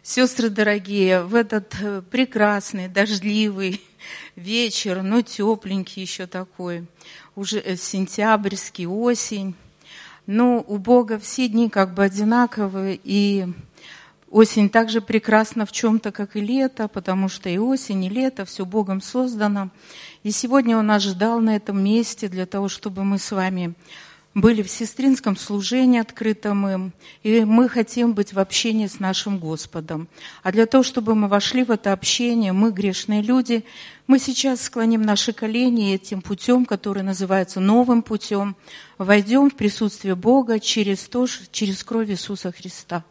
Сестры дорогие, в этот прекрасный, дождливый вечер, но тепленький еще такой, уже сентябрьский, осень. Но у Бога все дни как бы одинаковые, и осень также прекрасна в чем-то, как и лето, потому что и осень, и лето, все Богом создано. И сегодня Он нас ждал на этом месте для того, чтобы мы с вами были в сестринском служении открытом им, и мы хотим быть в общении с нашим Господом. А для того, чтобы мы вошли в это общение, мы, грешные люди, мы сейчас склоним наши колени и этим путем, который называется новым путем, войдем в присутствие Бога через кровь Иисуса Христа.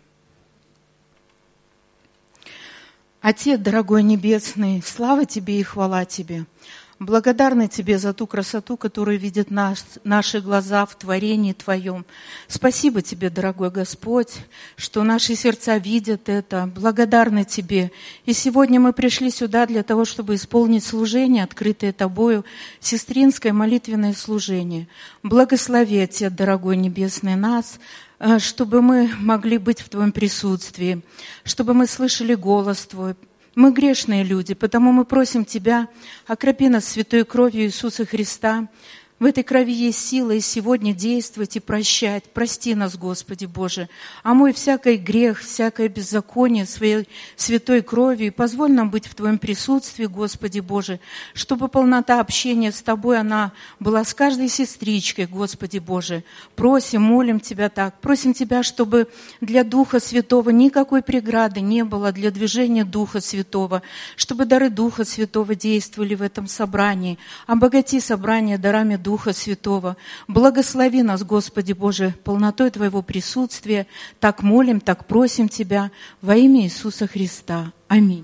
Отец, дорогой Небесный, слава Тебе и хвала Тебе. Благодарны Тебе за ту красоту, которую видят наши глаза в творении Твоем. Спасибо Тебе, дорогой Господь, что наши сердца видят это. Благодарны Тебе. И сегодня мы пришли сюда для того, чтобы исполнить служение, открытое Тобою, сестринское молитвенное служение. Благослови, Отец, дорогой Небесный, нас, чтобы мы могли быть в Твоем присутствии, чтобы мы слышали голос Твой. Мы грешные люди, потому мы просим Тебя, окропи нас святой кровью Иисуса Христа. В этой крови есть сила и сегодня действовать и прощать. Прости нас, Господи Боже, омой всякий грех, всякое беззаконие своей святой кровью и позволь нам быть в Твоем присутствии, Господи Боже, чтобы полнота общения с Тобой, она была с каждой сестричкой, Господи Боже. Просим, молим Тебя так, просим Тебя, чтобы для Духа Святого никакой преграды не было для движения Духа Святого, чтобы дары Духа Святого действовали в этом собрании. Обогати собрание дарами Духа Святого. Благослови нас, Господи Боже, полнотой Твоего присутствия. Так молим, так просим Тебя во имя Иисуса Христа. Аминь.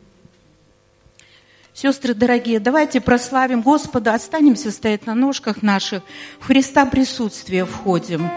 Сестры дорогие, давайте прославим Господа, останемся стоять на ножках наших, в Христа присутствие входим.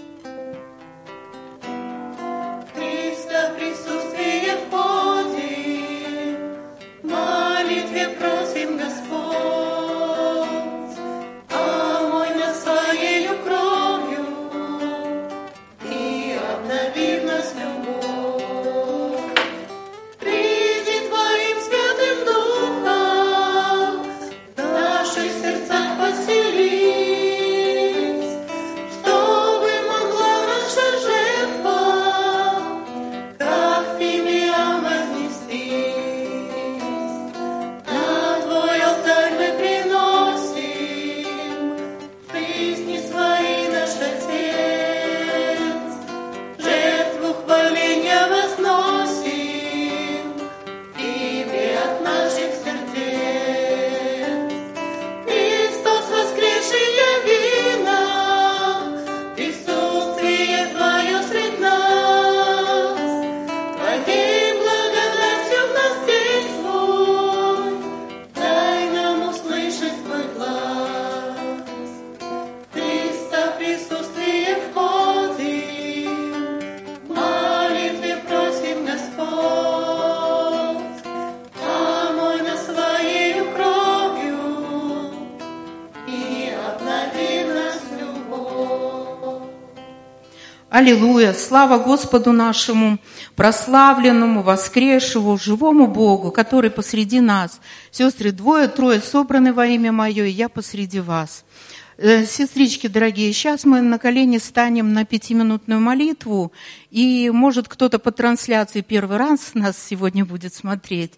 Аллилуйя! Слава Господу нашему, прославленному, воскресшему, живому Богу, который посреди нас. Сестры, 2-3 собраны во имя Мое, и я посреди вас. Сестрички дорогие, сейчас мы на колени станем на 5-минутную молитву, и, может, кто-то по трансляции первый раз нас сегодня будет смотреть.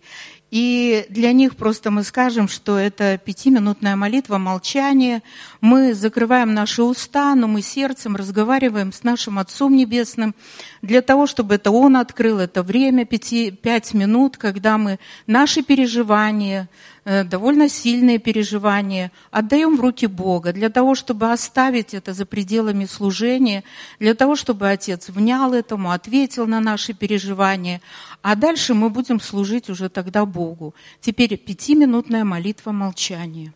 И для них просто мы скажем, что это 5-минутная молитва, молчание. Мы закрываем наши уста, но мы сердцем разговариваем с нашим Отцом Небесным для того, чтобы это Он открыл это время, 5 минут, когда мы наши переживания, довольно сильные переживания, отдаем в руки Бога, для того, чтобы оставить это за пределами служения, для того, чтобы Отец внял этому, ответил на наши переживания, а дальше мы будем служить уже тогда Богу. Теперь 5-минутная молитва молчания.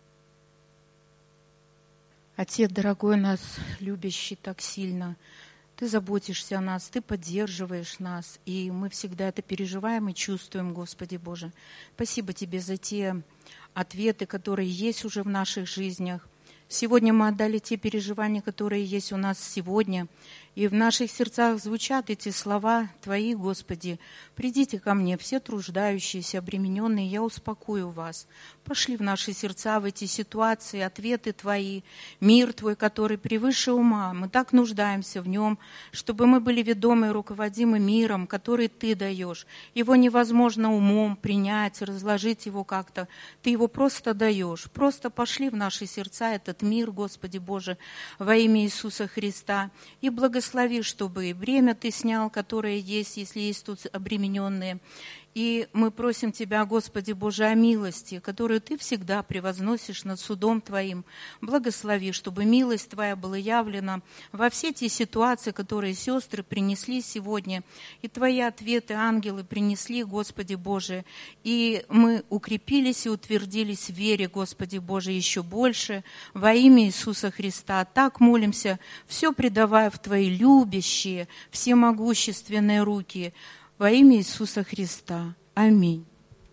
Отец, дорогой нас, любящий так сильно, Ты заботишься о нас, Ты поддерживаешь нас, и мы всегда это переживаем и чувствуем, Господи Боже. Спасибо Тебе за те ответы, которые есть уже в наших жизнях. Сегодня мы отдали те переживания, которые есть у нас сегодня, и в наших сердцах звучат эти слова Твои, Господи. «Придите ко мне, все труждающиеся, обремененные, я успокою вас». Пошли в наши сердца, в эти ситуации, ответы Твои, мир Твой, который превыше ума. Мы так нуждаемся в нем, чтобы мы были ведомы и руководимы миром, который Ты даешь. Его невозможно умом принять, разложить его как-то. Ты его просто даешь. Просто пошли в наши сердца этот мир, Господи Боже, во имя Иисуса Христа. И благослови, чтобы и бремя Ты снял, которое есть, если есть тут обремененные. И мы просим Тебя, Господи Боже, о милости, которую Ты всегда превозносишь над судом Твоим. Благослови, чтобы милость Твоя была явлена во все те ситуации, которые сестры принесли сегодня. И Твои ответы, ангелы, принесли, Господи Боже. И мы укрепились и утвердились в вере, Господи Боже, еще больше во имя Иисуса Христа. Так молимся, все предавая в Твои любящие, всемогущественные руки, во имя Иисуса Христа. Аминь.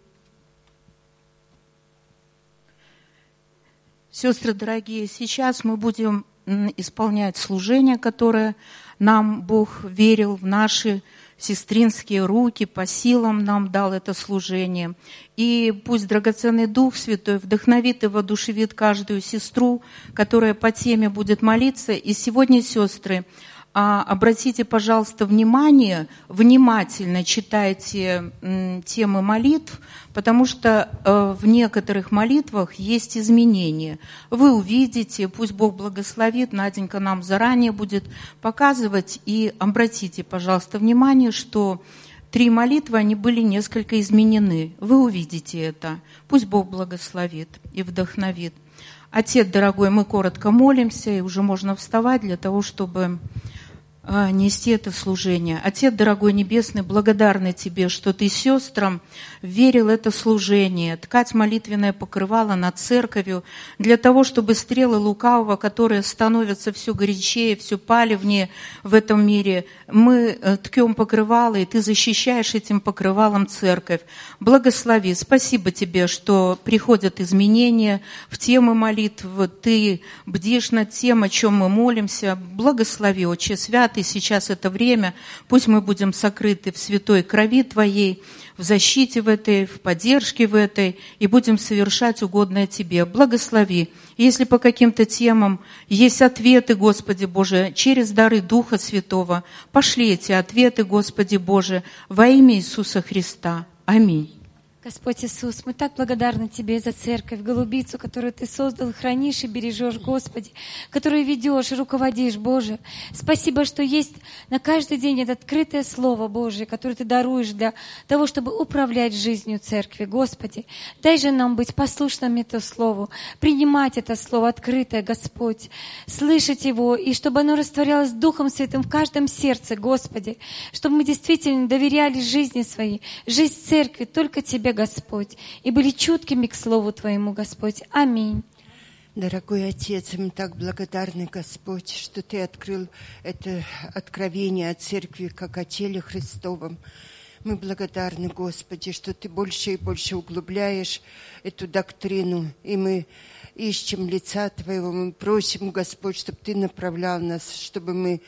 Сестры дорогие, сейчас мы будем исполнять служение, которое нам Бог верил в наши сестринские руки, по силам нам дал это служение. И пусть драгоценный Дух Святой вдохновит и воодушевит каждую сестру, которая по теме будет молиться. И сегодня, сестры, обратите, пожалуйста, внимание, внимательно читайте темы молитв, потому что в некоторых молитвах есть изменения. Вы увидите, пусть Бог благословит, Наденька нам заранее будет показывать, и обратите, пожалуйста, внимание, что 3 молитвы, они были несколько изменены. Вы увидите это. Пусть Бог благословит и вдохновит. Отец дорогой, мы коротко молимся, и уже можно вставать для того, чтобы нести это служение. Отец дорогой небесный, благодарны Тебе, что Ты сестрам верил это служение, ткать молитвенное покрывало над церковью, для того, чтобы стрелы лукавого, которые становятся все горячее, все палевнее в этом мире, мы ткем покрывало, и Ты защищаешь этим покрывалом церковь. Благослови. Спасибо Тебе, что приходят изменения в темы молитв, Ты бдишь над тем, о чем мы молимся. Благослови, Отче Святый, сейчас это время, пусть мы будем сокрыты в святой крови Твоей, в защите в этой, в поддержке в этой, и будем совершать угодное Тебе. Благослови. Если по каким-то темам есть ответы, Господи Боже, через дары Духа Святого, пошли эти ответы, Господи Боже, во имя Иисуса Христа. Аминь. Господь Иисус, мы так благодарны Тебе за церковь, голубицу, которую Ты создал, хранишь и бережешь, Господи, которую ведешь и руководишь, Боже. Спасибо, что есть на каждый день это открытое Слово Божие, которое Ты даруешь для того, чтобы управлять жизнью церкви, Господи. Дай же нам быть послушными этому Слову, принимать это Слово открытое, Господь, слышать его, и чтобы оно растворялось Духом Святым в каждом сердце, Господи, чтобы мы действительно доверяли жизни своей, жизнь церкви только Тебе, Господь, и были чуткими к Слову Твоему, Господь. Аминь. Дорогой Отец, мы так благодарны, Господь, что Ты открыл это откровение о Церкви, как о теле Христовом. Мы благодарны, Господи, что Ты больше и больше углубляешь эту доктрину, и мы ищем лица Твоего. Мы просим, Господь, чтобы Ты направлял нас, чтобы мы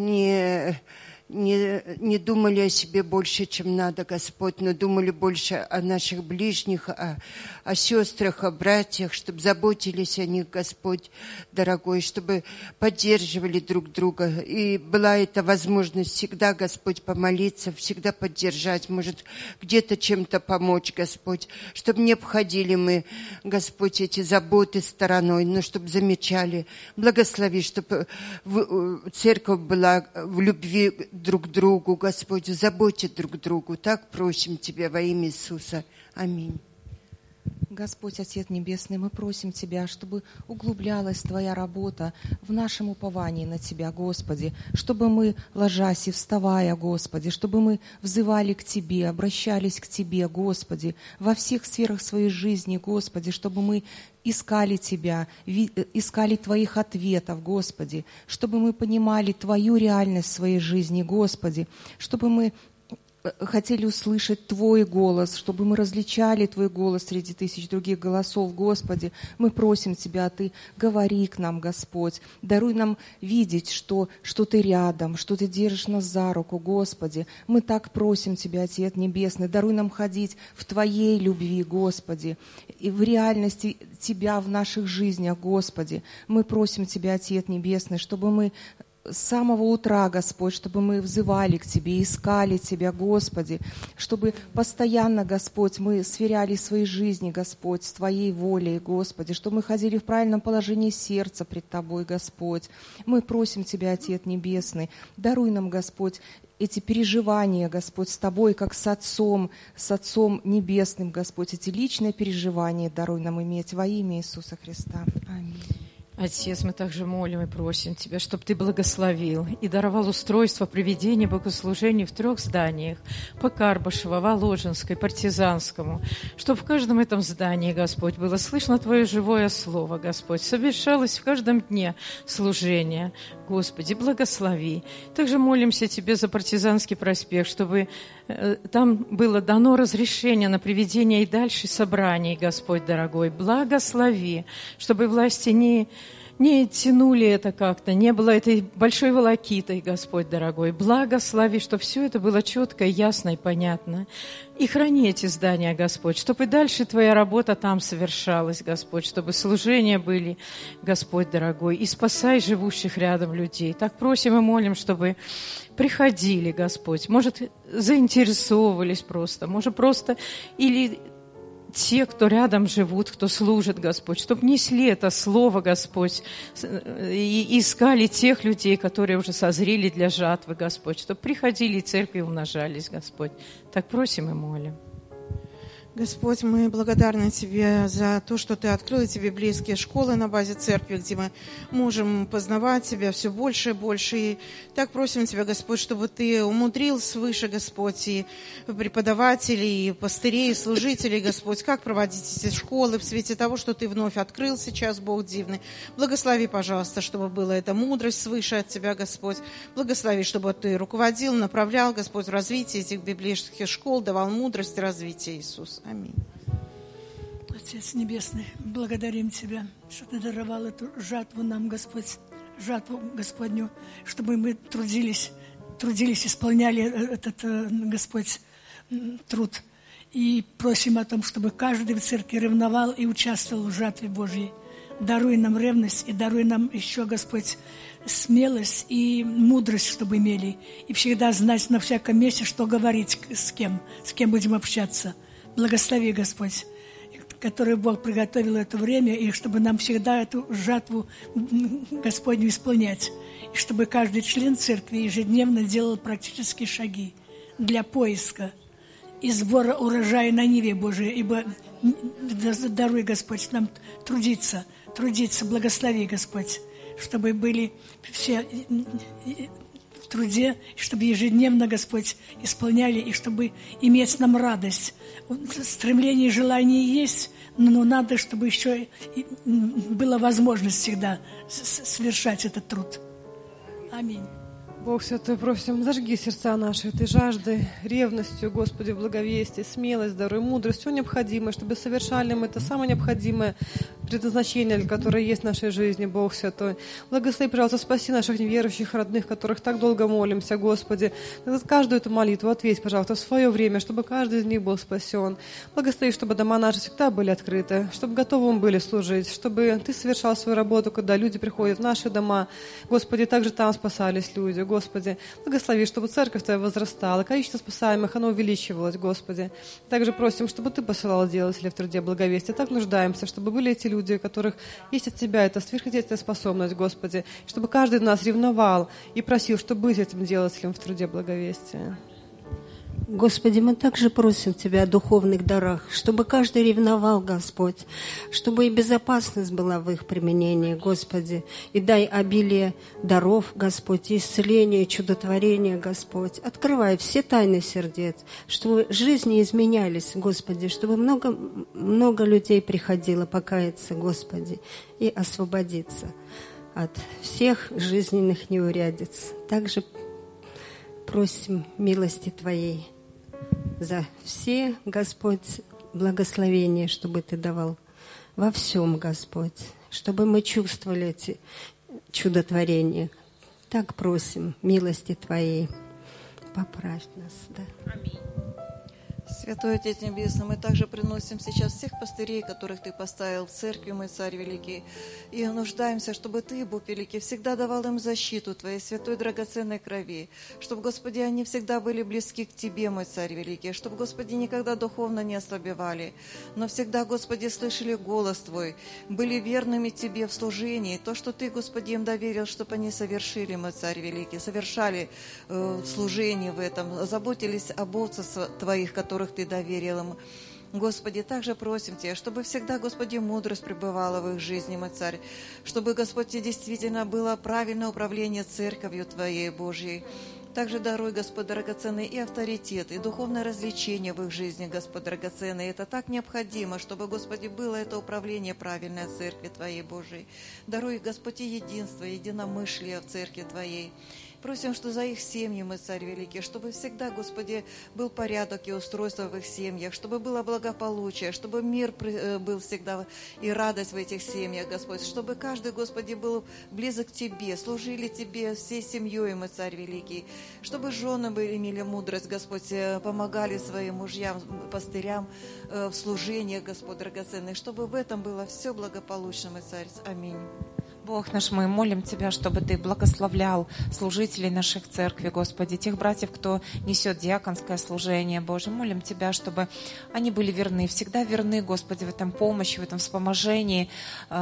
не думали о себе больше, чем надо, Господь, но думали больше о наших ближних, о сестрах, о братьях, чтобы заботились о них, Господь, дорогой, чтобы поддерживали друг друга. И была эта возможность всегда, Господь, помолиться, всегда поддержать, может, где-то чем-то помочь, Господь, чтобы не обходили мы, Господь, эти заботы стороной, но чтобы замечали. Благослови, чтобы церковь была в любви друг к другу, Господь, заботе друг другу. Так просим Тебя во имя Иисуса. Аминь. Господь, Отец Небесный, мы просим Тебя, чтобы углублялась Твоя работа в нашем уповании на Тебя, Господи, чтобы мы, ложась и вставая, Господи, чтобы мы взывали к Тебе, обращались к Тебе, Господи, во всех сферах своей жизни, Господи, чтобы мы искали Тебя, искали Твоих ответов, Господи, чтобы мы понимали Твою реальность в своей жизни, Господи, чтобы мы хотели услышать Твой голос, чтобы мы различали Твой голос среди тысяч других голосов, Господи. Мы просим Тебя, Ты говори к нам, Господь. Даруй нам видеть, что Ты рядом, что Ты держишь нас за руку, Господи. Мы так просим Тебя, Отец Небесный. Даруй нам ходить в Твоей любви, Господи, и в реальности Тебя в наших жизнях, Господи. Мы просим Тебя, Отец Небесный, чтобы мы с самого утра, Господь, чтобы мы взывали к Тебе, искали Тебя, Господи, чтобы постоянно, Господь, мы сверяли свои жизни, Господь, с Твоей волей, Господи, чтобы мы ходили в правильном положении сердца пред Тобой, Господь. Мы просим Тебя, Отец Небесный, даруй нам, Господь, эти переживания, Господь, с Тобой, как с Отцом Небесным, Господь, эти личные переживания даруй нам иметь во имя Иисуса Христа. Аминь. Отец, мы также молим и просим Тебя, чтобы Ты благословил и даровал устройство проведения богослужений в 3 зданиях, по Карбышево, Воложенской, Партизанскому, чтобы в каждом этом здании, Господь, было слышно Твое живое слово, Господь, совершалось в каждом дне служение. Господи, благослови. Также молимся Тебе за Партизанский проспект, чтобы там было дано разрешение на проведение и дальше собраний, Господь дорогой. Благослови, чтобы власти не тянули это как-то, не было этой большой волокитой, Господь дорогой. Благослови, чтобы все это было четко, ясно и понятно. И храни эти здания, Господь, чтобы и дальше Твоя работа там совершалась, Господь, чтобы служения были, Господь дорогой, и спасай живущих рядом людей. Так просим и молим, чтобы приходили, Господь, может, заинтересовывались просто, может, просто или те, кто рядом живут, кто служит, Господь, чтобы несли это слово, Господь, и искали тех людей, которые уже созрели для жатвы, Господь, чтобы приходили и церкви умножались, Господь. Так просим и молим. Господь, мы благодарны Тебе за то, что Ты открыл Тебе близкие школы на базе церкви, где мы можем познавать Тебя все больше и больше. И так просим Тебя, Господь, чтобы Ты умудрил свыше, Господь, и преподавателей, и пастырей, и служителей, Господь, как проводить эти школы в свете того, что Ты вновь открыл сейчас, Бог дивный. Благослови, пожалуйста, чтобы была эта мудрость свыше от Тебя, Господь. Благослови, чтобы Ты руководил, направлял, Господь, в развитие этих библейских школ, давал мудрость и развитие, Иисус. Аминь. Отец Небесный, благодарим Тебя, что Ты даровал эту жатву нам, Господь, жатву Господню, чтобы мы трудились, исполняли этот, Господь, труд. И просим о том, чтобы каждый в церкви ревновал и участвовал в жатве Божьей. Даруй нам ревность и даруй нам еще, Господь, смелость и мудрость, чтобы имели. И всегда знать на всяком месте, что говорить, с кем будем общаться. Благослови, Господь, который Бог приготовил это время, и чтобы нам всегда эту жатву Господню исполнять. И чтобы каждый член церкви ежедневно делал практические шаги для поиска и сбора урожая на ниве Божией. Ибо даруй, Господь, нам трудиться, благослови, Господь, чтобы были все в труде, чтобы ежедневно, Господь, исполняли, и чтобы иметь нам радость. Стремление и желание есть, но надо, чтобы еще была возможность всегда совершать этот труд. Аминь. Бог Святой, просим, зажги сердца наши этой жаждой, ревностью, Господи, благовестие, смелость, даруй мудрость, все необходимое, чтобы совершали мы это самое необходимое предназначение, которое есть в нашей жизни, Бог Святой. Благослови, пожалуйста, спаси наших неверующих родных, которых так долго молимся, Господи. За каждую эту молитву ответь, пожалуйста, в свое время, чтобы каждый из них был спасен. Благослови, чтобы дома наши всегда были открыты, чтобы готовы мы были служить, чтобы Ты совершал свою работу, когда люди приходят в наши дома. Господи, также там спасались люди, Господи. Благослови, чтобы церковь Твоя возрастала, количество спасаемых, оно увеличивалось, Господи. Также просим, чтобы Ты посылал делателей в труде благовестия. Так нуждаемся, чтобы были эти люди, у которых есть от Тебя эта сверхъестественная способность, Господи, чтобы каждый из нас ревновал и просил, чтобы быть этим делателем в труде благовестия. Господи, мы также просим Тебя о духовных дарах, чтобы каждый ревновал, Господь, чтобы и безопасность была в их применении, Господи, и дай обилие даров, Господь, и исцеление, и чудотворение, Господь. Открывай все тайны сердец, чтобы жизни изменялись, Господи, чтобы много людей приходило покаяться, Господи, и освободиться от всех жизненных неурядиц. Также просим милости Твоей за все, Господь, благословения, чтобы Ты давал во всем, Господь, чтобы мы чувствовали эти чудотворения. Так просим милости Твоей. Поправь нас, да. Аминь. Святой Отец Небесный, мы также приносим сейчас всех пастырей, которых Ты поставил в церкви, мой Царь Великий, и нуждаемся, чтобы Ты, Бог Великий, всегда давал им защиту Твоей святой драгоценной крови, чтобы, Господи, они всегда были близки к Тебе, мой Царь Великий, чтобы, Господи, никогда духовно не ослабевали, но всегда, Господи, слышали голос Твой, были верными Тебе в служении, то, что Ты, Господи, им доверил, чтобы они совершили, мой Царь Великий, совершали служение в этом, заботились об овцах Твоих, которых Ты доверил им. Господи, также просим Тебя, чтобы всегда, Господи, мудрость пребывала в их жизни, мой Царь, чтобы, Господи, действительно было правильное управление церковью Твоей, Божьей. Также даруй, Господь, драгоценный и авторитет, и духовное развлечение в их жизни, Господь, драгоценный. Это так необходимо, чтобы, Господи, было это управление правильное в церкви Твоей, Божией. Даруй, Господи, единство, единомышлие в церкви Твоей. Просим, что за их семьи, мы, Царь Великий, чтобы всегда, Господи, был порядок и устройство в их семьях, чтобы было благополучие, чтобы мир был всегда и радость в этих семьях, Господь, чтобы каждый, Господи, был близок к Тебе, служили Тебе всей семьей, мы, Царь Великий, чтобы жены имели мудрость, Господь, помогали своим мужьям, пастырям в служении, Господь, драгоценный, чтобы в этом было все благополучно, мы, Царь. Аминь. Бог наш, мы молим Тебя, чтобы Ты благословлял служителей наших церкви, Господи, тех братьев, кто несет диаконское служение, Боже. Молим Тебя, чтобы они были верны, всегда верны, Господи, в этом помощи, в этом вспоможении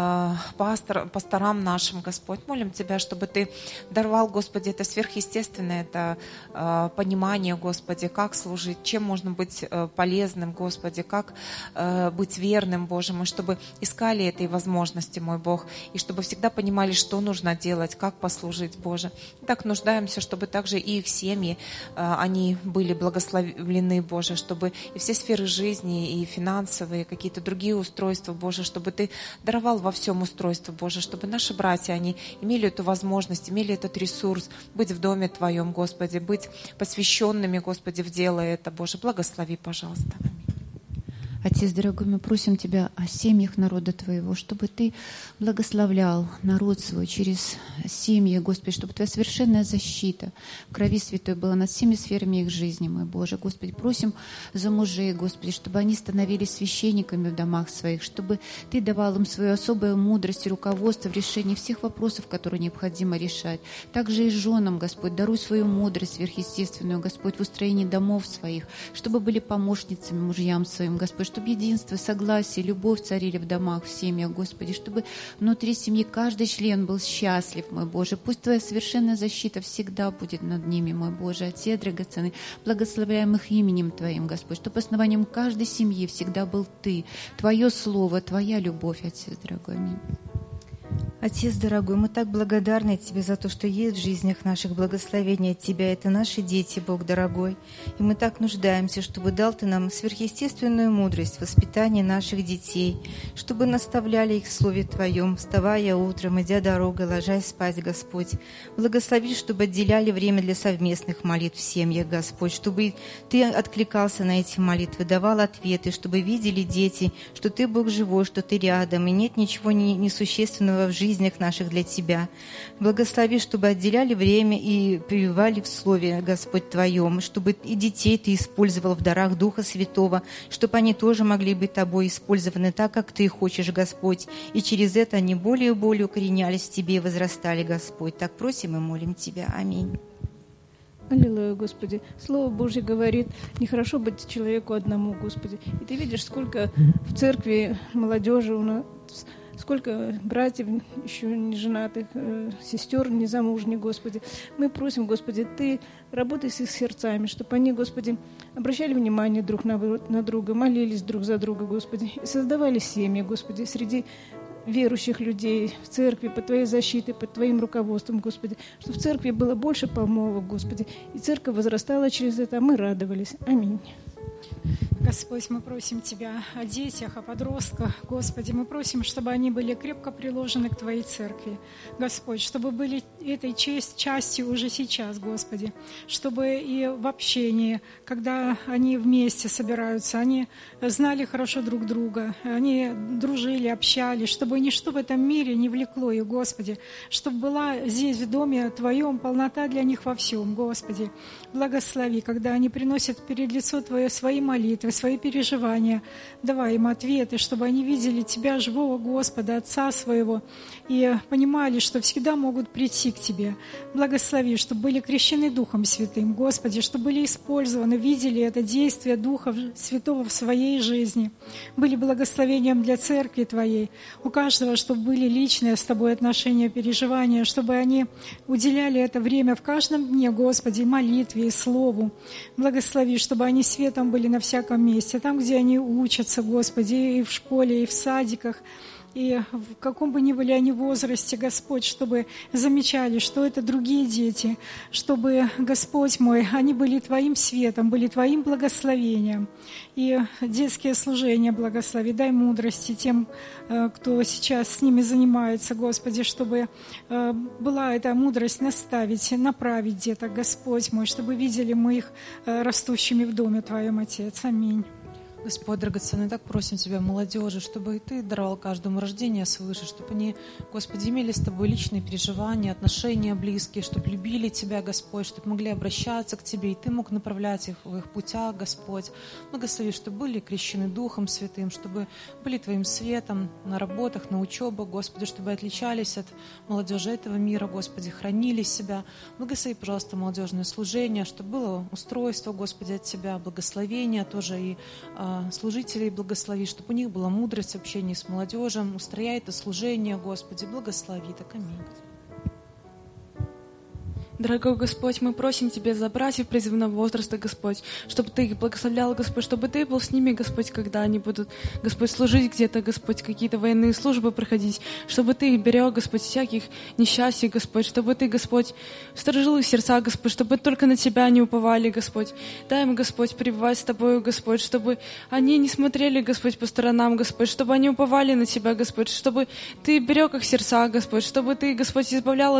пасторам нашим, Господь. Молим Тебя, чтобы Ты даровал, Господи, это сверхъестественное, это понимание, Господи, как служить, чем можно быть полезным, Господи, как быть верным, Боже мой, чтобы искали этой возможности, мой Бог, и чтобы всегда понимали, что нужно делать, как послужить, Боже. Так нуждаемся, чтобы также и их семьи, они были благословлены, Боже, чтобы и все сферы жизни, и финансовые, какие-то другие устройства, Боже, чтобы Ты даровал во всем устройство, Боже, чтобы наши братья, они имели эту возможность, имели этот ресурс быть в доме Твоем, Господи, быть посвященными, Господи, в дело это, Боже. Благослови, пожалуйста. Отец дорогой, мы просим Тебя о семьях народа Твоего, чтобы Ты благословлял народ свой через семьи, Господи, чтобы Твоя совершенная защита в крови святой была над всеми сферами их жизни, мой Боже. Господи, просим за мужей, Господи, чтобы они становились священниками в домах своих, чтобы Ты давал им свою особую мудрость и руководство в решении всех вопросов, которые необходимо решать. Также и женам, Господь, даруй свою мудрость сверхъестественную, Господь, в устроении домов своих, чтобы были помощницами мужьям своим, Господь, чтобы единство, согласие, любовь царили в домах, в семьях, Господи, чтобы внутри семьи каждый член был счастлив, мой Боже. Пусть Твоя совершенная защита всегда будет над ними, мой Боже. Отец драгоценный, благословляем их именем Твоим, Господь, чтобы основанием каждой семьи всегда был Ты, Твое Слово, Твоя любовь, Отец дорогой. Аминь. Отец дорогой, мы так благодарны Тебе за то, что есть в жизнях наших благословения от Тебя. Это наши дети, Бог дорогой. И мы так нуждаемся, чтобы дал Ты нам сверхъестественную мудрость в воспитании наших детей, чтобы наставляли их в Слове Твоем, вставая утром, идя дорогой, ложась спать, Господь. Благослови, чтобы отделяли время для совместных молитв в семьях, Господь, чтобы Ты откликался на эти молитвы, давал ответы, чтобы видели дети, что Ты Бог живой, что Ты рядом, и нет ничего несущественного в жизнях наших для Тебя. Благослови, чтобы отделяли время и пребывали в Слове, Господь, Твоем, чтобы и детей Ты использовал в дарах Духа Святого, чтобы они тоже могли быть Тобой использованы так, как Ты хочешь, Господь, и через это они более и более укоренялись в Тебе и возрастали, Господь. Так просим и молим Тебя. Аминь. Аллилуйя, Господи. Слово Божье говорит, нехорошо быть человеку одному, Господи. И Ты видишь, сколько в церкви молодежи у нас сколько братьев еще не женатых, сестер незамужних, Господи. Мы просим, Господи, Ты работай с их сердцами, чтобы они, Господи, обращали внимание друг на друга, молились друг за друга, Господи, и создавали семьи, Господи, среди верующих людей в церкви, под Твоей защитой, под Твоим руководством, Господи, чтобы в церкви было больше помолвок, Господи, и церковь возрастала через это, а мы радовались. Аминь. Господь, мы просим Тебя о детях, о подростках. Господи, мы просим, чтобы они были крепко приложены к Твоей церкви. Господь, чтобы были этой частью уже сейчас, Господи. Чтобы и в общении, когда они вместе собираются, они знали хорошо друг друга, они дружили, общались, чтобы ничто в этом мире не влекло их, Господи. Чтобы была здесь, в доме Твоем, полнота для них во всем, Господи. Благослови, когда они приносят перед лицо Твое свои молитвы, свои переживания, давай им ответы, чтобы они видели Тебя, живого Господа, Отца своего, и понимали, что всегда могут прийти к Тебе. Благослови, чтобы были крещены Духом Святым, Господи, чтобы были использованы, видели это действие Духа Святого в своей жизни, были благословением для церкви Твоей, у каждого, чтобы были личные с Тобой отношения, переживания, чтобы они уделяли это время в каждом дне, Господи, молитве и слову. Благослови, чтобы они светом были на всяком месте, там, где они учатся, Господи, и в школе, и в садиках, и в каком бы ни были они возрасте, Господь, чтобы замечали, что это другие дети, чтобы, Господь мой, они были Твоим светом, были Твоим благословением. И детские служения благослови, дай мудрости тем, кто сейчас с ними занимается, Господи, чтобы была эта мудрость наставить, направить деток, Господь мой, чтобы видели мы их растущими в доме Твоем, Отец. Аминь. Господь, драгоценный, так просим Тебя, молодежи, чтобы и Ты даровал каждому рождение свыше, чтобы они, Господи, имели с Тобой личные переживания, отношения близкие, чтобы любили Тебя, Господь, чтобы могли обращаться к Тебе, и Ты мог направлять их в их путях, Господь. Благослови, чтобы были крещены Духом Святым, чтобы были Твоим светом на работах, на учебах, Господи, чтобы отличались от молодежи этого мира, Господи, хранили себя. Благослови, пожалуйста, молодежное служение, чтобы было устройство, Господи, от Тебя, благословение тоже и служителей благослови, чтобы у них была мудрость в общении с молодежью, устрояй это служение, Господи, благослови, так аминь. Дорогой Господь, мы просим Тебя за братьев призывного возраста, Господь, чтобы Ты их благословлял, Господь, чтобы Ты был с ними, Господь, когда они будут, Господь, служить где-то, Господь, какие-то военные службы проходить, чтобы Ты их берег, Господь, всяких несчастий, Господь, чтобы Ты, Господь, сторожил их сердца, Господь, чтобы только на Тебя не уповали, Господь. Дай им, Господь, пребывать с Тобою, Господь, чтобы они не смотрели, Господь, по сторонам, Господь, чтобы они уповали на Тебя, Господь, чтобы Ты берег их сердца, Господь, чтобы Ты, Господь, избавлял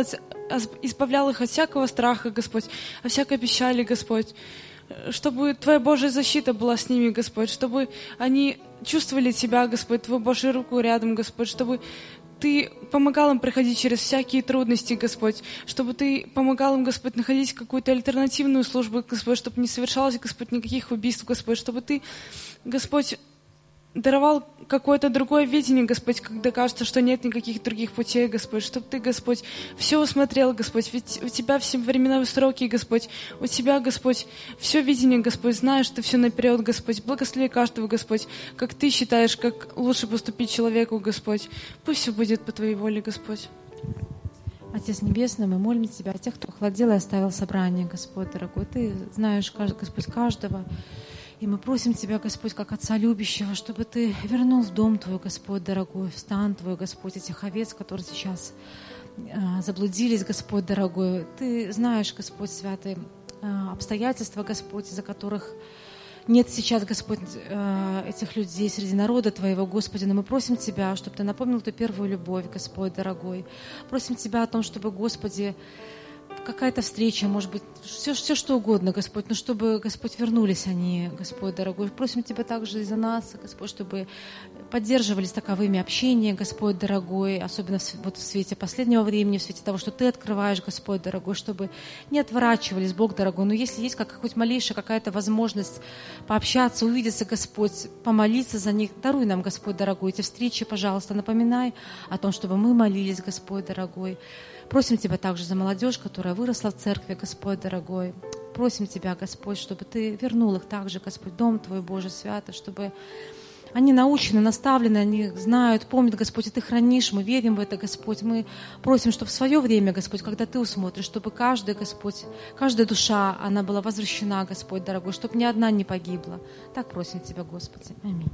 их от всякого страха, Господь, от всякой печали, Господь, чтобы Твоя Божья защита была с ними, Господь, чтобы они чувствовали Тебя, Господь, Твою Божью руку рядом, Господь, чтобы Ты помогал им проходить через всякие трудности, Господь, чтобы Ты помогал им, Господь, находить какую-то альтернативную службу, Господь, чтобы не совершалось, Господь, никаких убийств, Господь, чтобы Ты, Господь, даровал какое-то другое видение, Господь, когда кажется, что нет никаких других путей, Господь, чтобы Ты, Господь, все усмотрел, Господь, ведь у Тебя все временные сроки, Господь, у Тебя, Господь, все видение, Господь, знаешь Ты все наперед, Господь, благослови каждого, Господь, как Ты считаешь, как лучше поступить человеку, Господь, пусть все будет по Твоей воле, Господь. Отец Небесный, мы молим Тебя о тех, кто охладел и оставил собрание, Господь, дорогой, Ты знаешь, Господь, каждого. И мы просим Тебя, Господь, как Отца любящего, чтобы Ты вернул в дом Твой, Господь, дорогой, в стан Твой, Господь, этих овец, которые сейчас заблудились, Господь, дорогой. Ты знаешь, Господь, святые обстоятельства, Господь, из-за которых нет сейчас, Господь, этих людей среди народа Твоего, Господи, но мы просим Тебя, чтобы Ты напомнил Ту первую любовь, Господь, дорогой. Просим Тебя о том, чтобы, Господи, какая-то встреча, может быть, все что угодно, Господь, но чтобы, Господь, вернулись они, Господь, дорогой. Просим Тебя также и за нас, Господь, чтобы поддерживались таковыми общения, Господь, дорогой, особенно вот в свете последнего времени, в свете того, что Ты открываешь, Господь, дорогой, чтобы не отворачивались, Бог, дорогой. Но если есть хоть малейшая какая-то возможность пообщаться, увидеться, Господь, помолиться за них, даруй нам, Господь, дорогой, эти встречи, пожалуйста, напоминай о том, чтобы мы молились, Господь, дорогой. Просим Тебя также за молодежь, которая выросла в церкви, Господь, дорогой. Просим Тебя, Господь, чтобы Ты вернул их также, Господь, в дом Твой, Божий святый, чтобы они научены, наставлены, они знают, помнят, Господь, и Ты хранишь, мы верим в это, Господь. Мы просим, чтобы в свое время, Господь, когда Ты усмотришь, чтобы каждая, Господь, каждая душа, она была возвращена, Господь, дорогой, чтобы ни одна не погибла. Так просим Тебя, Господи. Аминь.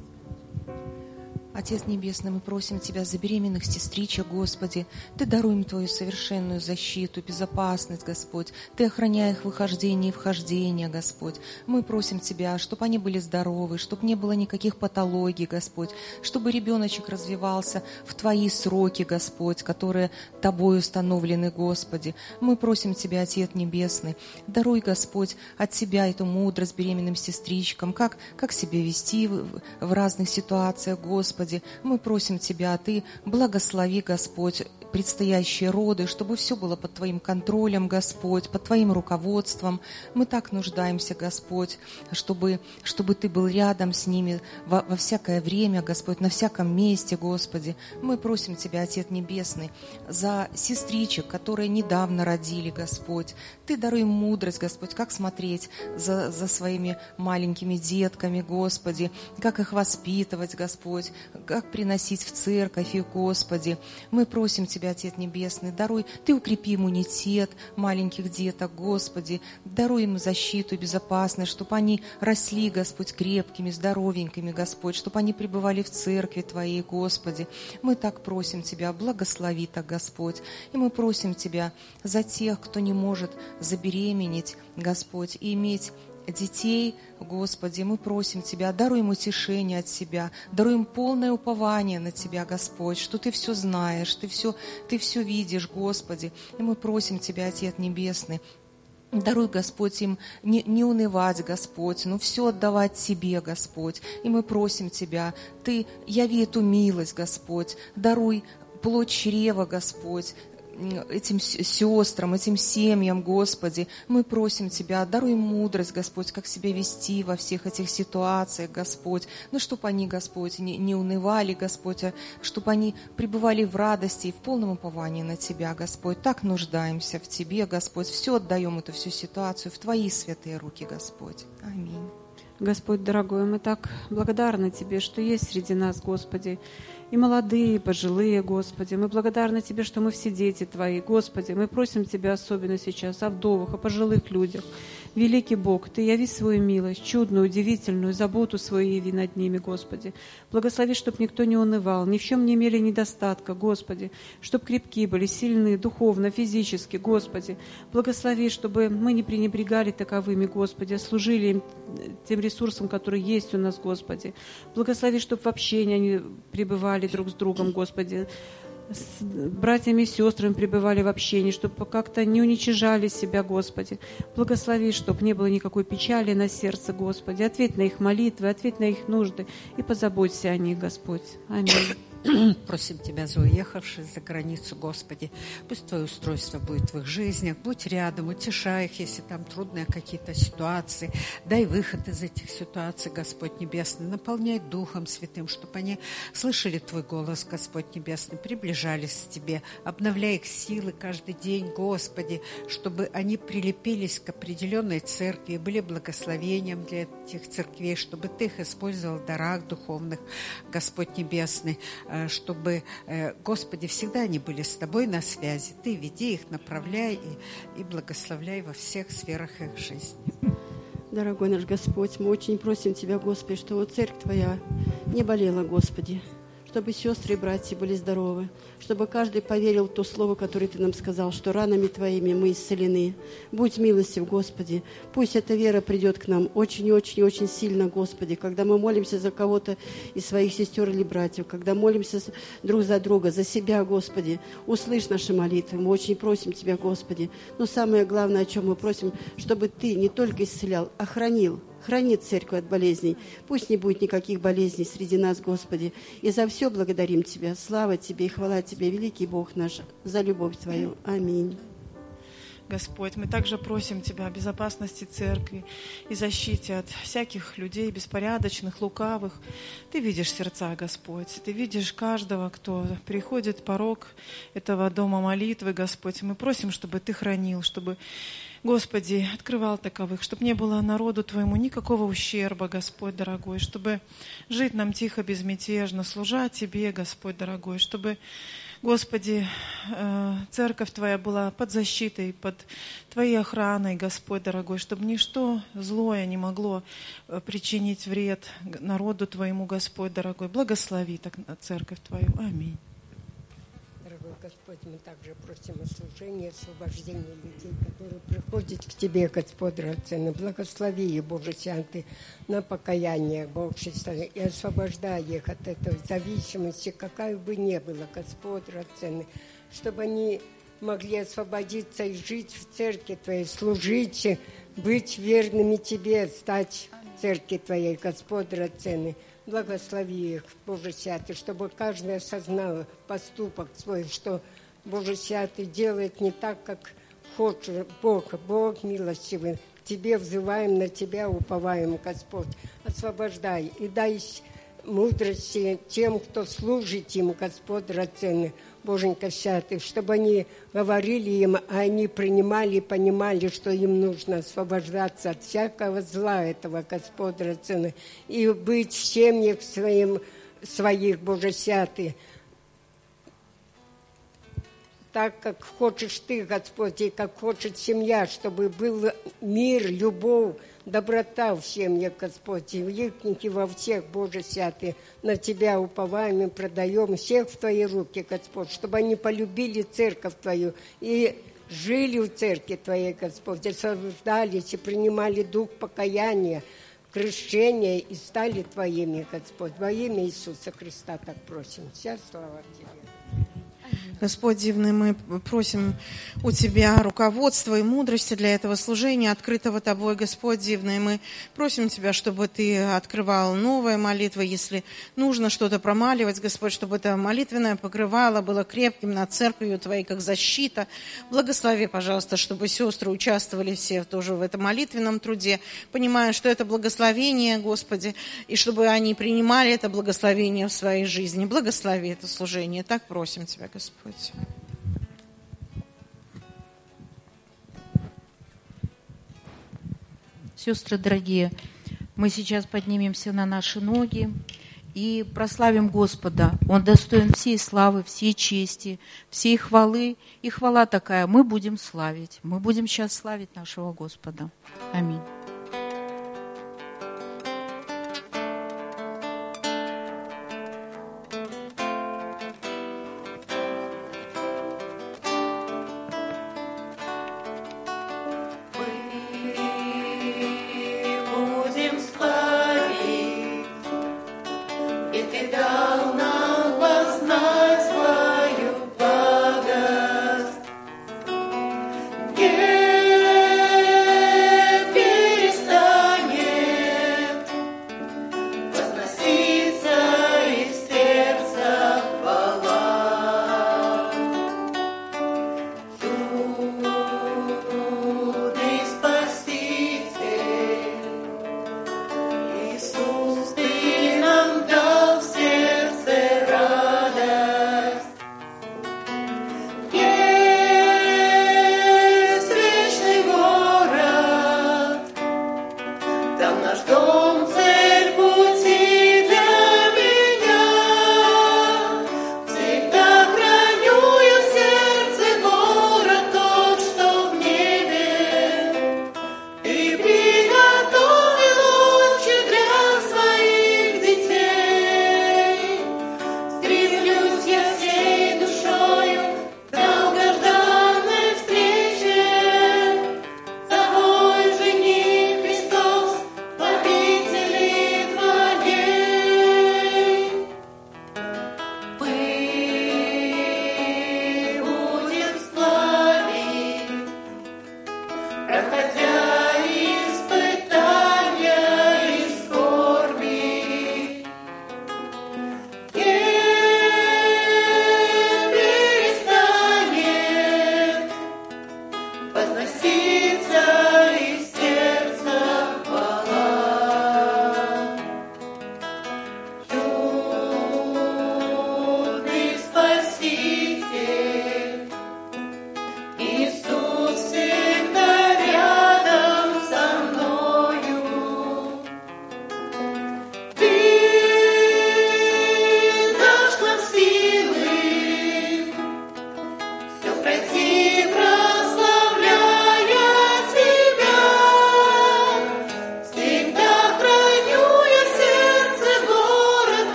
Отец Небесный, мы просим Тебя за беременных сестричек, Господи. Ты даруй им Твою совершенную защиту, безопасность, Господь. Ты охраняй их выхождение и вхождение, Господь. Мы просим Тебя, чтобы они были здоровы, чтобы не было никаких патологий, Господь, чтобы ребеночек развивался в Твои сроки, Господь, которые Тобой установлены, Господи. Мы просим Тебя, Отец Небесный, даруй, Господь, от Тебя эту мудрость беременным сестричкам, как себя вести в разных ситуациях, Господи. Мы просим Тебя, Ты благослови, Господь, предстоящие роды, чтобы все было под Твоим контролем, Господь, под Твоим руководством. Мы так нуждаемся, Господь, чтобы Ты был рядом с ними во всякое время, Господь, на всяком месте, Господи. Мы просим Тебя, Отец Небесный, за сестричек, которые недавно родили, Господь. Ты даруй им мудрость, Господь, как смотреть за своими маленькими детками, Господи, как их воспитывать, Господь, как приносить в церковь их, Господи. Мы просим Тебя, Отец Небесный, даруй, Ты укрепи иммунитет маленьких деток, Господи, даруй им защиту и безопасность, чтобы они росли, Господь, крепкими, здоровенькими, Господь, чтобы они пребывали в церкви Твоей, Господи. Мы так просим Тебя, благослови так, Господь. И мы просим Тебя за тех, кто не может забеременеть, Господь, и иметь детей, Господи, мы просим Тебя, даруй им утешение от Себя, даруй им полное упование на Тебя, Господь, что Ты все знаешь, Ты все видишь, Господи. И мы просим Тебя, Отец Небесный, даруй, Господь, им не унывать, Господь, но все отдавать Тебе, Господь. И мы просим Тебя, Ты яви эту милость, Господь, даруй плоть чрева, Господь, этим сестрам, этим семьям, Господи. Мы просим Тебя, даруй мудрость, Господь, как себя вести во всех этих ситуациях, Господь. Ну, чтобы они, Господь, не унывали, Господь, а чтобы они пребывали в радости и в полном уповании на Тебя, Господь. Так нуждаемся в Тебе, Господь. Все отдаем эту всю ситуацию в Твои святые руки, Господь. Аминь. Господь дорогой, мы так благодарны Тебе, что есть среди нас, Господи, и молодые, и пожилые, Господи. Мы благодарны Тебе, что мы все дети Твои, Господи. Мы просим Тебя особенно сейчас о вдовах, о пожилых людях. Великий Бог, Ты яви свою милость, чудную, удивительную, заботу свою яви над ними, Господи. Благослови, чтобы никто не унывал, ни в чем не имели недостатка, Господи. Чтобы крепкие были, сильны, духовно, физически, Господи. Благослови, чтобы мы не пренебрегали таковыми, Господи, а служили им тем ресурсом, который есть у нас, Господи. Благослови, чтобы в общении они пребывали друг с другом, Господи, с братьями и сестрами пребывали в общении, чтобы как-то не уничижали себя, Господи. Благослови, чтобы не было никакой печали на сердце, Господи. Ответь на их молитвы, ответь на их нужды и позаботься о них, Господь. Аминь. Просим Тебя за уехавших за границу, Господи. Пусть Твое устройство будет в их жизнях. Будь рядом, утешай их, если там трудные какие-то ситуации. Дай выход из этих ситуаций, Господь Небесный. Наполняй Духом Святым, чтобы они слышали Твой голос, Господь Небесный, приближались к Тебе. Обновляй их силы каждый день, Господи, чтобы они прилепились к определенной церкви, были благословением для этих церквей, чтобы Ты их использовал в дарах духовных, Господь Небесный, чтобы, Господи, всегда они были с Тобой на связи. Ты веди их, направляй и благословляй во всех сферах их жизни. Дорогой наш Господь, мы очень просим Тебя, Господи, чтобы церковь Твоя не болела, Господи, чтобы сестры и братья были здоровы, чтобы каждый поверил в то слово, которое Ты нам сказал, что ранами Твоими мы исцелены. Будь милостив, Господи. Пусть эта вера придет к нам очень-очень-очень сильно, Господи, когда мы молимся за кого-то из своих сестер или братьев, когда молимся друг за друга, за себя, Господи. Услышь наши молитвы. Мы очень просим Тебя, Господи. Но самое главное, о чем мы просим, чтобы Ты не только исцелял, а хранил. Храни церковь от болезней. Пусть не будет никаких болезней среди нас, Господи. И за все благодарим Тебя. Слава Тебе и хвала Тебе, великий Бог наш, за любовь Твою. Аминь. Господь, мы также просим Тебя о безопасности церкви и защите от всяких людей беспорядочных, лукавых. Ты видишь сердца, Господь, Ты видишь каждого, кто приходит в порог этого дома молитвы, Господь. Мы просим, чтобы Ты хранил, чтобы Господи, открывал таковых, чтобы не было народу Твоему никакого ущерба, Господь дорогой, чтобы жить нам тихо, безмятежно, служа Тебе, Господь дорогой, чтобы, Господи, церковь Твоя была под защитой, под Твоей охраной, Господь дорогой, чтобы ничто злое не могло причинить вред народу Твоему, Господь дорогой. Благослови так церковь Твою. Аминь. Господь, мы также просим о служении, освобождении людей, которые приходят к Тебе, Господь драгоценный. Благослови их, Боже святый, на покаяние, Бог честный, и освобождай их от этой зависимости, какая бы ни была, Господь драгоценный, чтобы они могли освободиться и жить в церкви Твоей, служить, быть верными Тебе, стать в церкви Твоей, Господь драгоценный. Благослови их, Боже святый, чтобы каждый осознал поступок свой, что Боже святый делает не так, как хочет Бог. Бог милостивый, к Тебе взываем, на Тебя уповаем, Господь. Освобождай и дай мудрости тем, кто служит им, Господь драгоценный, Боженька святый, чтобы они говорили им, а они принимали и понимали, что им нужно освобождаться от всякого зла этого, Господь драгоценный, и быть в семьях своих, Боже святый, так, как хочешь Ты, Господь, и как хочет семья, чтобы был мир, любовь, доброта в семьях, Господь, и в их, и во всех, Боже святый, на Тебя уповаем и продаем всех в Твои руки, Господь, чтобы они полюбили церковь Твою и жили в церкви Твоей, Господь, освобождались и принимали дух покаяния, крещения и стали Твоими, Господь. Во имя Иисуса Христа так просим. Вся слава Тебе. Господь дивный, мы просим у Тебя руководства и мудрости для этого служения, открытого Тобой, Господь дивный. Мы просим Тебя, чтобы Ты открывал новые молитвы, если нужно что-то промаливать, Господь, чтобы это молитвенное покрывало было крепким над церковью Твоей, как защита. Благослови, пожалуйста, чтобы сестры участвовали все тоже в этом молитвенном труде, понимая, что это благословение, Господи, и чтобы они принимали это благословение в своей жизни. Благослови это служение. Так просим Тебя, Господь. Сестры дорогие, мы сейчас поднимемся на наши ноги и прославим Господа. Он достоин всей славы, всей чести, всей хвалы. И хвала такая, мы будем славить. Мы будем сейчас славить нашего Господа. Аминь. Yeah.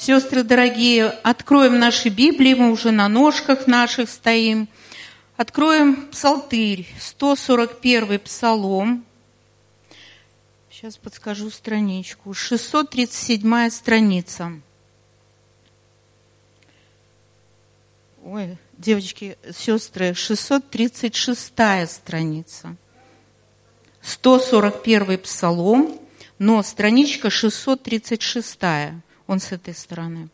Сестры дорогие, откроем наши Библии, мы уже на ножках наших стоим. Откроем Псалтырь, 141 Псалом. Сейчас подскажу страничку. 637 страница. Ой, девочки, сестры, 636 страница. 141 Псалом, но страничка 636. Он с этой стороны.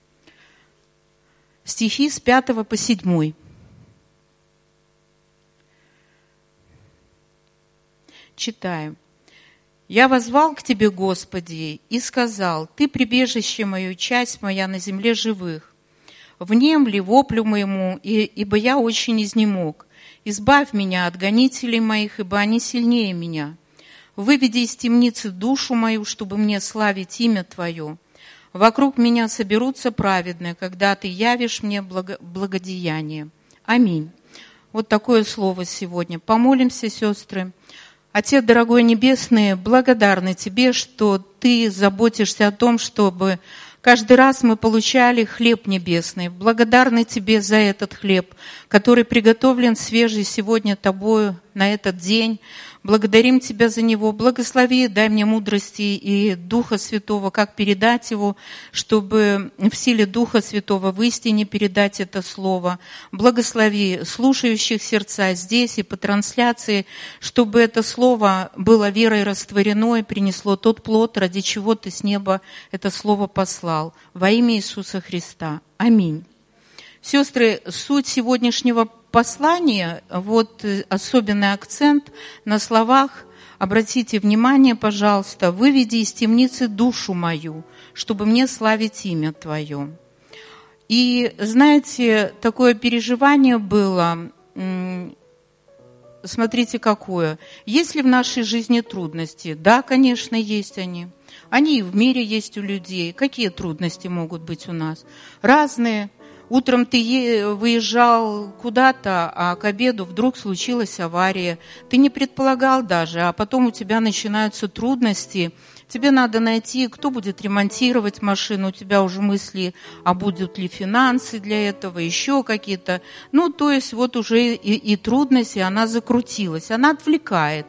Стихи с 5 по 7. Читаем. «Я воззвал к Тебе, Господи, и сказал, Ты прибежище мое, часть моя на земле живых. Внемли воплю моему, ибо я очень изнемог. Избавь меня от гонителей моих, ибо они сильнее меня. Выведи из темницы душу мою, чтобы мне славить имя Твое. Вокруг меня соберутся праведные, когда Ты явишь мне благодеяние. Аминь». Вот такое слово сегодня. Помолимся, сестры. Отец дорогой небесный, благодарны Тебе, что Ты заботишься о том, чтобы каждый раз мы получали хлеб небесный. Благодарны Тебе за этот хлеб, который приготовлен свежий сегодня Тобою на этот день. Благодарим Тебя за него. Благослови, дай мне мудрости и Духа Святого, как передать его, чтобы в силе Духа Святого в истине передать это слово. Благослови слушающих сердца здесь и по трансляции, чтобы это слово было верой растворено и принесло тот плод, ради чего Ты с неба это слово послал. Во имя Иисуса Христа. Аминь. Сестры, суть сегодняшнего послания, вот особенный акцент на словах. Обратите внимание, пожалуйста, «Выведи из темницы душу мою, чтобы мне славить имя Твое». И, знаете, такое переживание было, смотрите, какое. Есть ли в нашей жизни трудности? Да, конечно, есть они. Они и в мире есть у людей. Какие трудности могут быть у нас? Разные. Утром ты выезжал куда-то, а к обеду вдруг случилась авария. Ты не предполагал даже, а потом у тебя начинаются трудности. Тебе надо найти, кто будет ремонтировать машину. У тебя уже мысли, а будут ли финансы для этого, еще какие-то. Ну, то есть вот уже и трудности, она закрутилась, она отвлекает.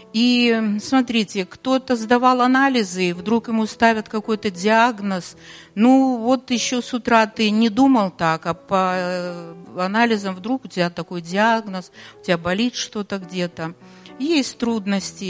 И смотрите, кто-то сдавал анализы, и вдруг ему ставят какой-то диагноз. Ну, вот еще с утра ты не думал так, а по анализам вдруг у тебя такой диагноз, у тебя болит что-то где-то. Есть трудности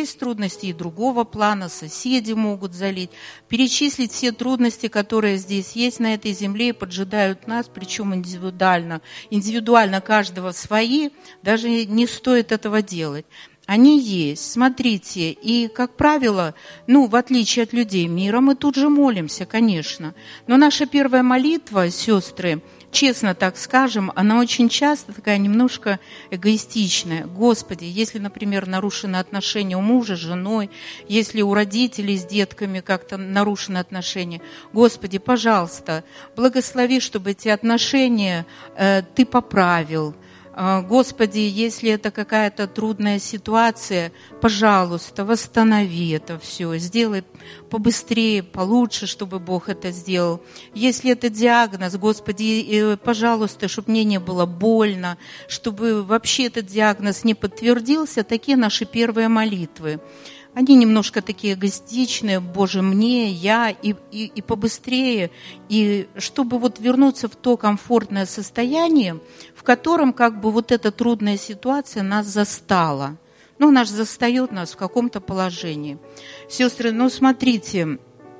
и другого плана, соседи могут залить. Перечислить все трудности, которые здесь есть на этой земле и поджидают нас, причем индивидуально каждого свои, даже не стоит этого делать. Они есть, смотрите, и, как правило, в отличие от людей мира, мы тут же молимся, конечно. Но наша первая молитва, сестры, честно так скажем, она очень часто такая немножко эгоистичная. Господи, если, например, нарушены отношения у мужа с женой, если у родителей с детками как-то нарушены отношения, Господи, пожалуйста, благослови, чтобы эти отношения Ты поправил. Господи, если это какая-то трудная ситуация, пожалуйста, восстанови это все, сделай побыстрее, получше, чтобы Бог это сделал. Если это диагноз, Господи, пожалуйста, чтобы мне не было больно, чтобы вообще этот диагноз не подтвердился, такие наши первые молитвы. Они немножко такие эгоистичные, Боже, мне, я, и побыстрее, и чтобы вот вернуться в то комфортное состояние, в котором как бы вот эта трудная ситуация нас застала. Она же застает нас в каком-то положении. Сестры, смотрите,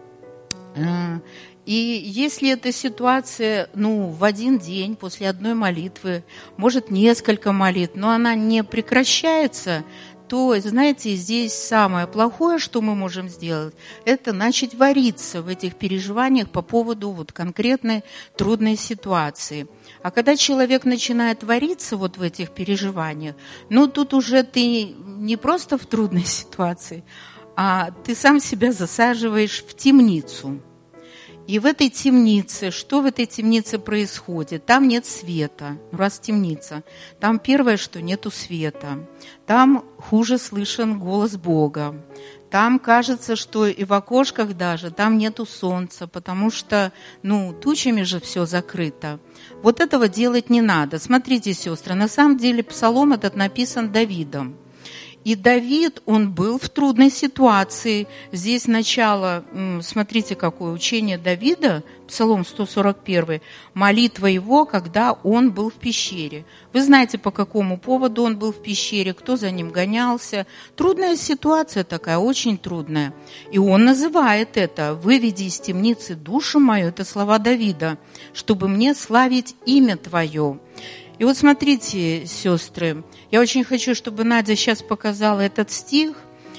и если эта ситуация, в один день после одной молитвы, может несколько молитв, но она не прекращается, то, знаете, здесь самое плохое, что мы можем сделать, это начать вариться в этих переживаниях по поводу вот конкретной трудной ситуации. А когда человек начинает вариться вот в этих переживаниях, тут уже ты не просто в трудной ситуации, а ты сам себя засаживаешь в темницу. И в этой темнице, что в этой темнице происходит? Там нет света. Раз темница, там первое, что нету света. Там хуже слышен голос Бога. Там кажется, что и в окошках даже, там нету солнца, потому что, тучами же все закрыто. Вот этого делать не надо. Смотрите, сестры, на самом деле псалом этот написан Давидом. И Давид, он был в трудной ситуации. Здесь начало, смотрите, какое учение Давида, Псалом 141, молитва его, когда он был в пещере. Вы знаете, по какому поводу он был в пещере, кто за ним гонялся. Трудная ситуация такая, очень трудная. И он называет это: «Выведи из темницы душу мою», это слова Давида, «чтобы мне славить имя Твое». И вот смотрите, сестры, я очень хочу, чтобы Надя сейчас показала этот стих.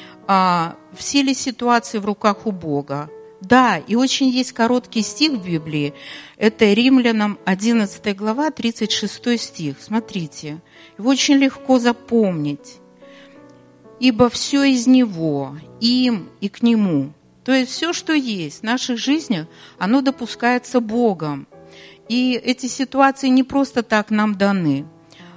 Все ли ситуации в руках у Бога? Да, и очень есть короткий стих в Библии. Это Римлянам 11 глава, 36 стих. Смотрите, его очень легко запомнить. «Ибо все из Него, им и к Нему». То есть все, что есть в наших жизнях, оно допускается Богом. И эти ситуации не просто так нам даны,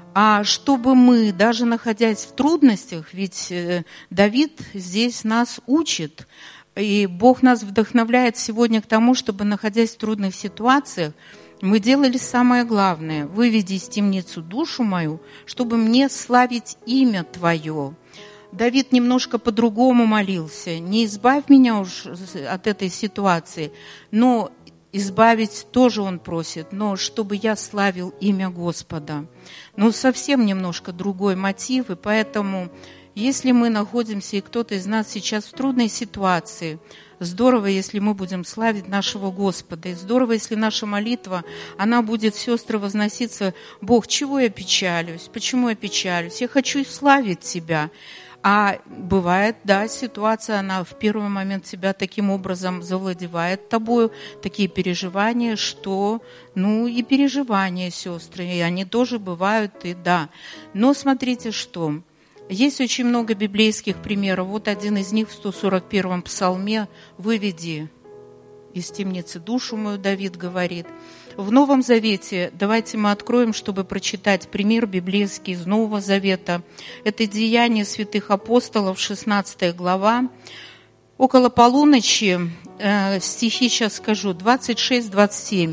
а чтобы мы, даже находясь в трудностях, ведь Давид здесь нас учит, и Бог нас вдохновляет сегодня к тому, чтобы, находясь в трудных ситуациях, мы делали самое главное: «Выведи из темницы душу мою, чтобы мне славить имя Твое». Давид немножко по-другому молился: «Не избавь меня уж от этой ситуации», но избавить тоже он просит, но чтобы я славил имя Господа. Совсем немножко другой мотив, и поэтому, если мы находимся, и кто-то из нас сейчас в трудной ситуации, здорово, если мы будем славить нашего Господа, и здорово, если наша молитва, она будет, сестры, возноситься: «Бог, чего я печалюсь? Почему я печалюсь? Я хочу славить Тебя». А бывает, да, ситуация, она в первый момент тебя таким образом завладевает тобою, такие переживания, что, и переживания, сестры, и они тоже бывают, и да. Но смотрите, что есть очень много библейских примеров. Вот один из них в 141-м псалме: «Выведи из темницы душу мою», Давид говорит. В Новом Завете давайте мы откроем, чтобы прочитать пример библейский из Нового Завета. Это Деяния святых апостолов, 16 глава. Около полуночи, стихи сейчас скажу, 26-27.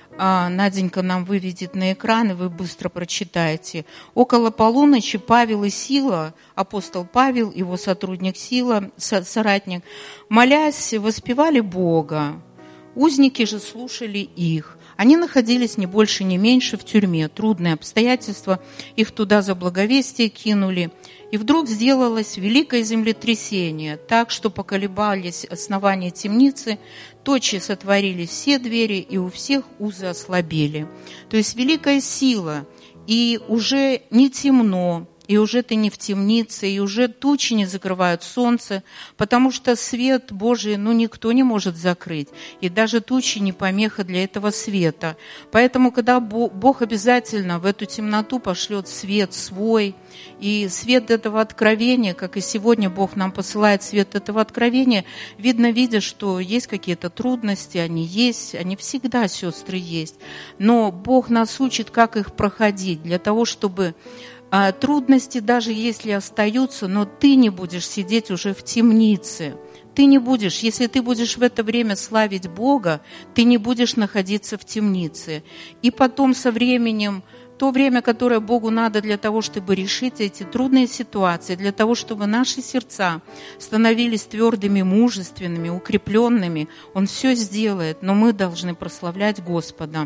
Наденька нам выведет на экран, и вы быстро прочитаете. «Около полуночи Павел и Сила, апостол Павел, его сотрудник Сила, соратник, молясь, воспевали Бога. Узники же слушали их. Они находились не больше, не меньше в тюрьме. Трудные обстоятельства, их туда за благовестие кинули. И вдруг сделалось великое землетрясение, так что поколебались основания темницы, тотчас отворились все двери, и у всех узы ослабели». То есть великая сила, и уже не темно, и уже ты не в темнице, и уже тучи не закрывают солнце, потому что свет Божий, никто не может закрыть, и даже тучи не помеха для этого света. Поэтому, когда Бог обязательно в эту темноту пошлет свет свой, и свет этого откровения, как и сегодня Бог нам посылает свет этого откровения, видя, что есть какие-то трудности, они есть, они всегда, сестры, есть, но Бог нас учит, как их проходить, для того, чтобы трудности, даже если остаются, но ты не будешь сидеть уже в темнице. Ты не будешь, если ты будешь в это время славить Бога, ты не будешь находиться в темнице. И потом со временем, то время, которое Богу надо для того, чтобы решить эти трудные ситуации, для того, чтобы наши сердца становились твердыми, мужественными, укрепленными, Он все сделает, но мы должны прославлять Господа.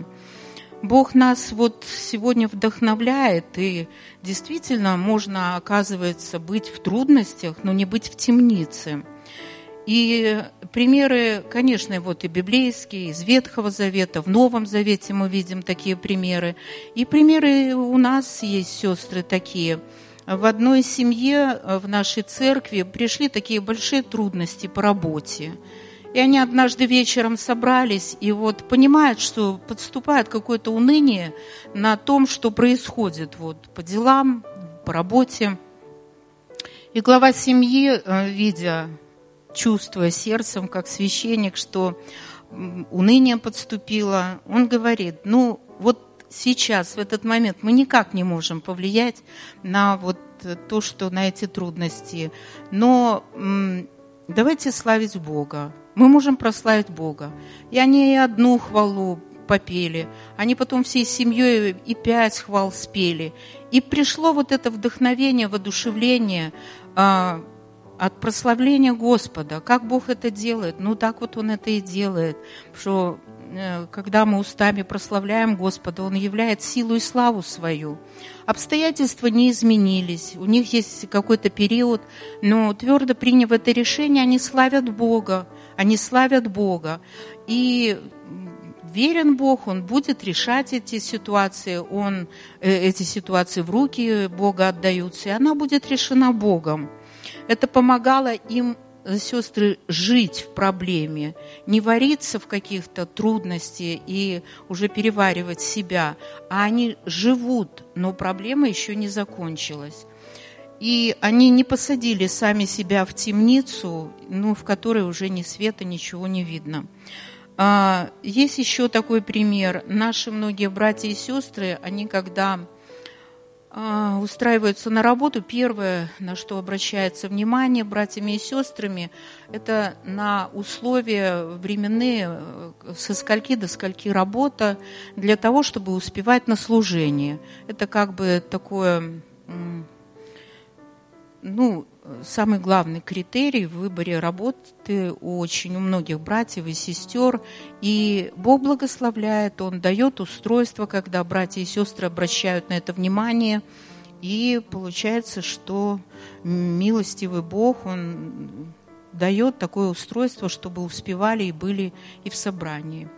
Бог нас сегодня вдохновляет, и действительно можно, оказывается, быть в трудностях, но не быть в темнице. И примеры, конечно, и библейские, из Ветхого Завета, в Новом Завете мы видим такие примеры. И примеры у нас есть, сестры, такие. В одной семье в нашей церкви пришли такие большие трудности по работе. И они однажды вечером собрались и понимают, что подступает какое-то уныние на том, что происходит по делам, по работе. И глава семьи, чувствуя сердцем, как священник, что уныние подступило. Он говорит, ну вот сейчас, в этот момент мы никак не можем повлиять на вот то, что на эти трудности. Но давайте славить Бога. Мы можем прославить Бога. И они и одну хвалу попели. Они потом всей семьей и 5 хвал спели. И пришло вот это вдохновение, воодушевление от прославления Господа. Как Бог это делает? Ну, так вот Он это и делает. Что когда мы устами прославляем Господа, Он являет силу и славу свою. Обстоятельства не изменились. У них есть какой-то период, но твердо приняв это решение, они славят Бога. Они славят Бога. И верен Бог, Он будет решать эти ситуации. Эти ситуации в руки Бога отдаются, и она будет решена Богом. Это помогало им, сестры, жить в проблеме, не вариться в каких-то трудностях и уже переваривать себя, а они живут, но проблема еще не закончилась. И они не посадили сами себя в темницу, в которой уже ни света, ничего не видно. Есть еще такой пример. Наши многие братья и сестры, они когда устраиваются на работу, первое, на что обращается внимание братьями и сестрами, это на условия временные, со скольки до скольки работа, для того, чтобы успевать на служение. Это как бы такое, самый главный критерий в выборе работы у многих братьев и сестер. И Бог благословляет, Он дает устройство, когда братья и сестры обращают на это внимание. И получается, что милостивый Бог, Он дает такое устройство, чтобы успевали и были и в собрании.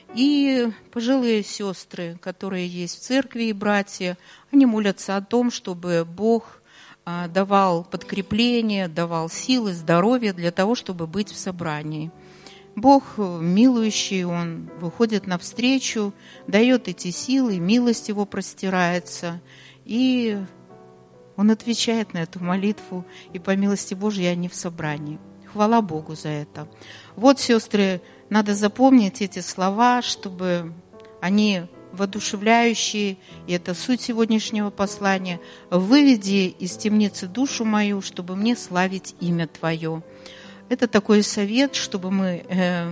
И пожилые сестры, которые есть в церкви, и братья, они молятся о том, чтобы Бог давал подкрепление, давал силы, здоровье для того, чтобы быть в собрании. Бог милующий, Он выходит навстречу, дает эти силы, милость Его простирается, и Он отвечает на эту молитву, и по милости Божьей они в собрании. Хвала Богу за это. Вот, сестры, надо запомнить эти слова, чтобы они воодушевляющие, и это суть сегодняшнего послания. «Выведи из темницы душу мою, чтобы мне славить имя Твое». Это такой совет, чтобы мы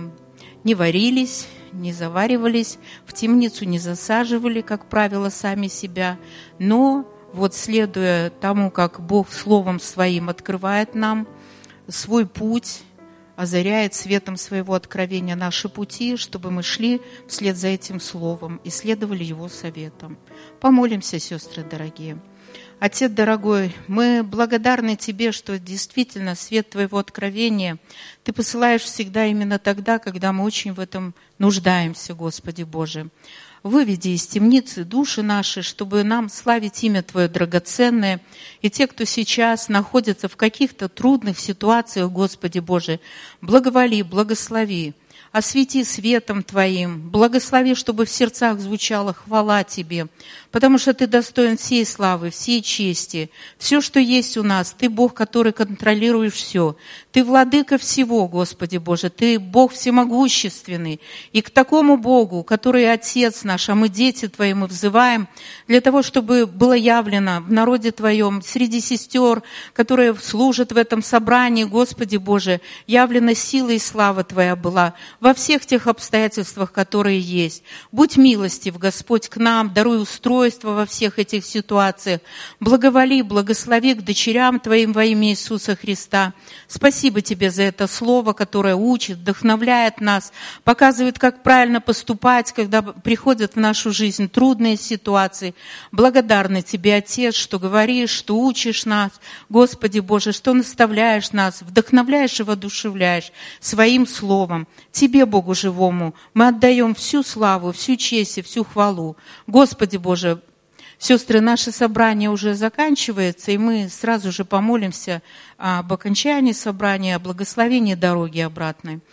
не варились, не заваривались, в темницу не засаживали, как правило, сами себя, но вот следуя тому, как Бог Словом Своим открывает нам свой путь, озаряет светом своего откровения наши пути, чтобы мы шли вслед за этим Словом и следовали Его советам. Помолимся, сестры дорогие. Отец дорогой, мы благодарны Тебе, что действительно свет Твоего откровения Ты посылаешь всегда именно тогда, когда мы очень в этом нуждаемся, Господи Боже. Выведи из темницы души наши, чтобы нам славить имя Твое драгоценное. И те, кто сейчас находится в каких-то трудных ситуациях, Господи Боже, благоволи, благослови, освети светом Твоим, благослови, чтобы в сердцах звучала хвала Тебе, потому что Ты достоин всей славы, всей чести. Все, что есть у нас, Ты Бог, который контролируешь все. Ты владыка всего, Господи Боже, Ты Бог всемогущественный. И к такому Богу, который Отец наш, а мы дети Твои, мы взываем, для того, чтобы было явлено в народе Твоем, среди сестер, которые служат в этом собрании, Господи Боже, явлена сила и слава Твоя была во всех тех обстоятельствах, которые есть. Будь милостив, Господь, к нам, даруй устройство во всех этих ситуациях. Благоволи, благослови к дочерям Твоим во имя Иисуса Христа. Спасибо Тебе за это слово, которое учит, вдохновляет нас, показывает, как правильно поступать, когда приходят в нашу жизнь трудные ситуации. Благодарны Тебе, Отец, что говоришь, что учишь нас, Господи Боже, что наставляешь нас, вдохновляешь и воодушевляешь своим словом. Тебе, Богу живому, мы отдаем всю славу, всю честь и всю хвалу. Господи Боже, сестры, наше собрание уже заканчивается, и мы сразу же помолимся об окончании собрания, о благословении дороги обратной.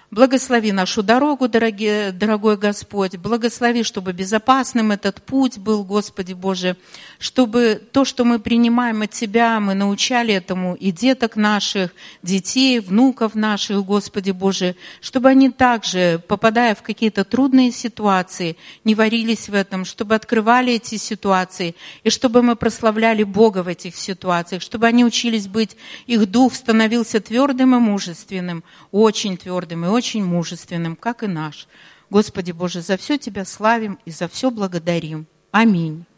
Благослови нашу дорогу, дорогой Господь. Благослови, чтобы безопасным этот путь был, Господи Боже. Чтобы то, что мы принимаем от Тебя, мы научали этому и деток наших, детей, внуков наших, Господи Боже. Чтобы они также, попадая в какие-то трудные ситуации, не варились в этом, чтобы открывали эти ситуации. И чтобы мы прославляли Бога в этих ситуациях. Чтобы они учились быть, их дух становился твердым и мужественным. Очень твердым и очень мужественным, как и наш. Господи Боже, за все Тебя славим и за все благодарим. Аминь.